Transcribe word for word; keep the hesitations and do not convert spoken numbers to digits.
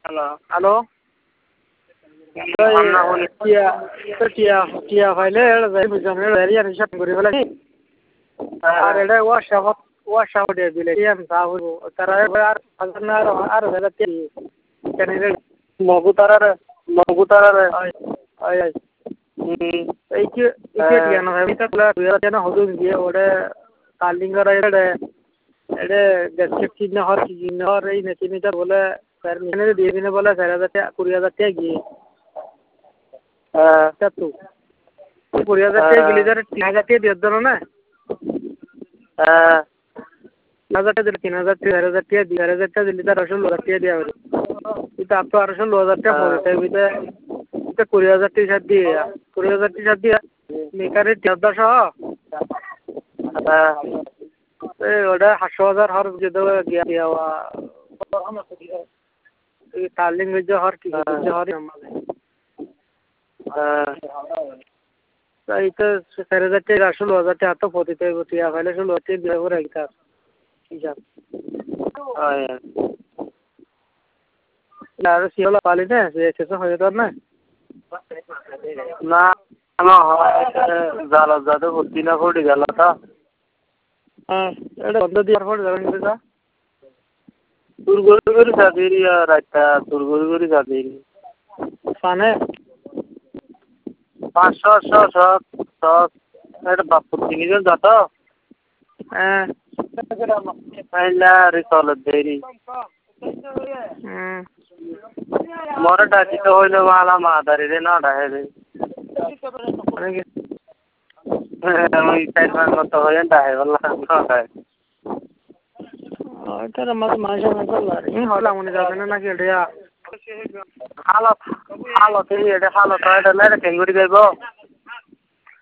hello hello টিয়া টিয়া টিয়া ফাইলে এরিয়ার হিসাব করে ফেলে আর এটা ওয়াশাপত ওয়াশাপ দিয়ে দিলে এম সাহু তারা আর হাজার না আর আর হাজার টি কেন রে মগু তারার মগু তারার আই আই এই কি এই টিয়া না আমি তা প্লা দুই হাজার হদু দিয়ে ওরে কালিঙ্গার এড়ে এড়ে দেখতে কি না হর কি না হর এই মেশিনটা বলে স্যার মেশিনে দিয়ে দিনে বলে চার হাজার টাকা কুড়ি হাজার টাকা গিয়ে হ্যাঁ তা তো কুড়ি হাজার টাকা গেলে যারা তিন হাজার টাকা দিয়ে দেন না হ্যাঁ তিন হাজার টাকা দিলে তিন হাজার চার হাজার টাকা দুই হাজার টাকা দিলে তার আসল হাজার টাকা দেওয়া হবে এটা আপ তো আড়াইশো হাজার টাকা পড়ে তাই এটা এটা কুড়ি হাজার টাকা সাত দিয়ে কুড়ি হাজার টাকা সাত দিয়ে মেকারের চারদা সহ হ্যাঁ ওটা সাতশো হাজার হর যেতে গিয়া দেওয়া টার্লিং হয়েছে হর কি হয়েছে হর এই তো চার হাজার টাকা ষোলো হাজার টাকা তো পতিতে টিয়া ফাইলে ষোলো হাজার টাকা দিয়ে করে একটা হিসাব আর শিওলা পালি না শেষ হয়ে তোর না না জাল যাতে ভর্তি না করে গেল তা হ্যাঁ এটা বন্ধ দেওয়ার পর যাবেন কিন্তু তোর গরু গরু যাদের রাতটা তোর গরু গরু যাদের ফানে পাঁচশো ছশো সব এটা বাপুর তিনজন যত হ্যাঁ চলে দেরি মরে ডাকি তো হইলো মালা মাদারি রে না ডাহে রে ওই চার পাঁচ মতো হয়ে ডাহে বললাম না ডাহে ওইটার আমাদের মাঝে মাঝে লাগে হলা মনে যাবে না নাকি এটা হালত হালত এটা হালত এটা না কেঙ্গুরি গাইব